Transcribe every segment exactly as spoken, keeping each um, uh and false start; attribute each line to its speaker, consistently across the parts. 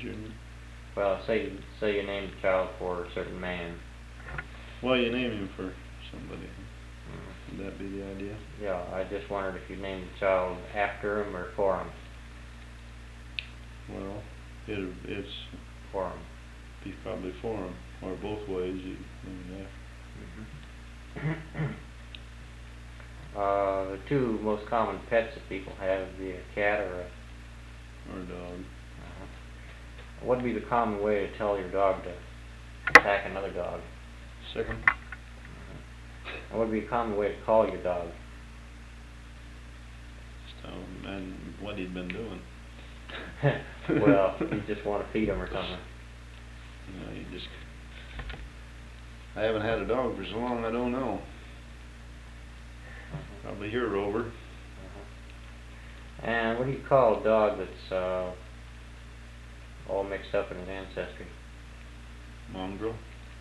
Speaker 1: your...
Speaker 2: Well, say say you named the child for a certain man.
Speaker 1: Well, you name him for somebody.
Speaker 2: Mm.
Speaker 1: Would that be the idea?
Speaker 2: Yeah, I just wondered if you named the child after him or for him.
Speaker 1: Well, it it's
Speaker 2: For him.
Speaker 1: Be probably for him, or both ways. You name it after.
Speaker 2: Mm-hmm. uh, the two most common pets that people have would be a cat or a
Speaker 1: or a dog.
Speaker 2: Uh-huh. What would be the common way to tell your dog to attack another dog?
Speaker 1: Second.
Speaker 2: Uh-huh. What would be a common way to call your dog?
Speaker 1: So, and what he'd been doing.
Speaker 2: Well, you just want to feed him or something.
Speaker 1: You know, you just... I haven't had a dog for so long, I don't know.
Speaker 2: Uh-huh.
Speaker 1: Probably here, Rover.
Speaker 2: Uh-huh. And what do you call a dog that's uh, all mixed up in his ancestry?
Speaker 1: Mongrel.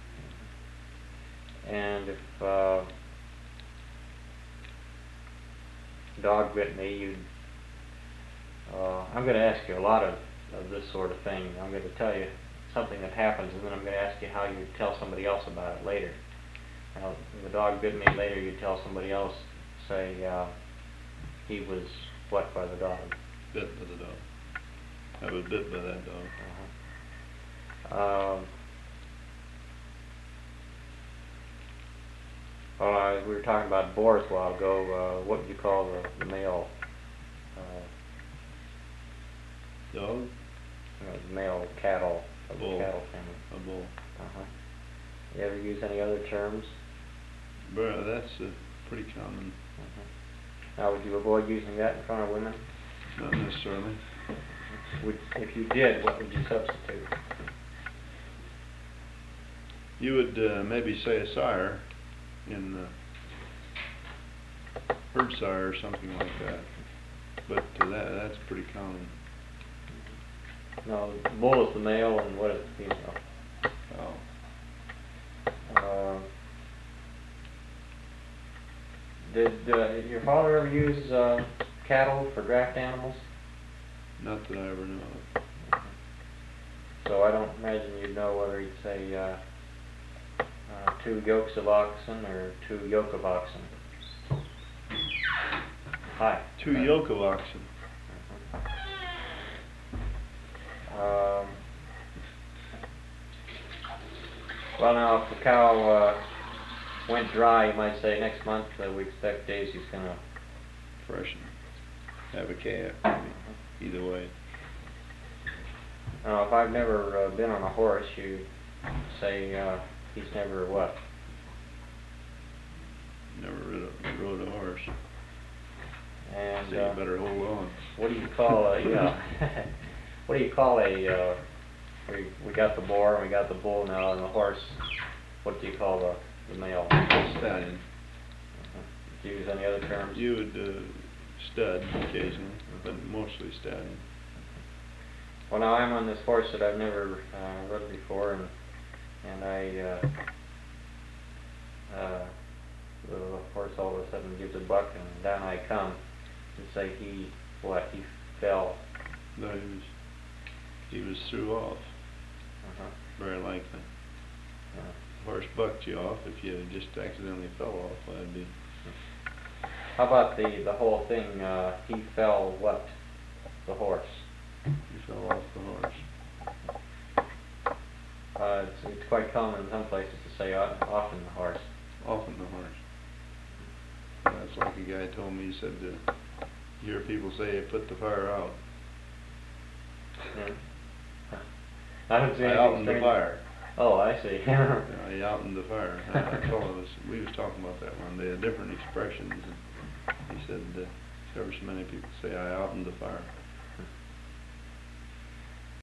Speaker 2: And if uh, a dog bit me, you'd... Uh, I'm going to ask you a lot of, of this sort of thing. I'm going to tell you something that happens, and then I'm going to ask you how you tell somebody else about it later. Now, if a dog bit me later, you tell somebody else, say, uh, he was what by the dog?
Speaker 1: Bit by the dog. I was bit by that dog.
Speaker 2: Uh-huh. Um, well, uh, we were talking about boars a while ago. Uh, what would you call the, the male? Uh,
Speaker 1: Dog?
Speaker 2: You know, the male cattle of
Speaker 1: Bull.
Speaker 2: the cattle family.
Speaker 1: A bull.
Speaker 2: Uh-huh. You ever use any other terms?
Speaker 1: But that's uh, pretty common.
Speaker 2: Uh-huh. Now, would you avoid using that in front of women?
Speaker 1: Not necessarily.
Speaker 2: Would, if you did, what would you substitute?
Speaker 1: You would uh, maybe say a sire in uh, herd sire or something like that. But uh, that that's pretty common.
Speaker 2: No, the bull is the male, and what is the female?
Speaker 1: Oh.
Speaker 2: Uh, did uh, your father ever use uh, cattle for draft animals?
Speaker 1: Not that I ever know of.
Speaker 2: So I don't imagine you'd know whether he'd say uh, uh, two yokes of oxen or two yoke of oxen. Hi.
Speaker 1: Two
Speaker 2: uh,
Speaker 1: yoke of oxen.
Speaker 2: Um, well, now, if the cow uh, went dry, you might say next month uh, we expect Daisy's going to
Speaker 1: Freshen. Have a calf. Either way.
Speaker 2: Now, if I've never uh, been on a horse, you say uh, he's never what?
Speaker 1: Never rode a, rode a horse.
Speaker 2: And
Speaker 1: So
Speaker 2: uh,
Speaker 1: you better hold on.
Speaker 2: what do you call a, yeah, what do you call a, uh, we, we got the boar and we got the bull now, and the horse, what do you call the, the male?
Speaker 1: Stallion.
Speaker 2: Uh-huh. Do you use any other terms?
Speaker 1: You would uh, stud occasionally, but mostly stallion.
Speaker 2: Well, now I'm on this horse that I've never uh, rode before, and and I, uh, uh, the horse all of a sudden gives a buck, and down I come, and say he, what, he fell.
Speaker 1: No, he was, he was threw off,
Speaker 2: Uh-huh.
Speaker 1: very likely.
Speaker 2: Yeah.
Speaker 1: The horse bucked you off. If you just accidentally fell off, that'd be...
Speaker 2: How about the, the whole thing, uh, he fell what? The horse.
Speaker 1: You fell off the horse.
Speaker 2: Uh, it's, it's quite common in some places to say uh, often the horse.
Speaker 1: Often the horse. That's like a guy told me, he said, uh, you hear people say, put the fire out.
Speaker 2: Yeah. I don't see
Speaker 1: I
Speaker 2: anything
Speaker 1: outened the
Speaker 2: strange.
Speaker 1: fire.
Speaker 2: Oh, I see.
Speaker 1: Yeah, I outened the fire. I told him, we was talking about that one day, different expressions. And he said, uh, there were so many people say, I outened the fire.